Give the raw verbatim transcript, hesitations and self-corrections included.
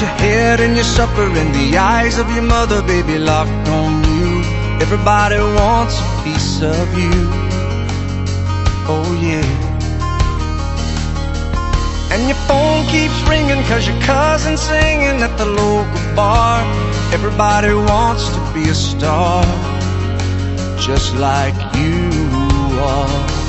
your head and your supper and the eyes of your mother, baby, locked on you. Everybody wants a piece of you. Oh yeah. And your phone keeps ringing 'cause your cousin's singing at the local bar. Everybody wants to be a star, just like you are.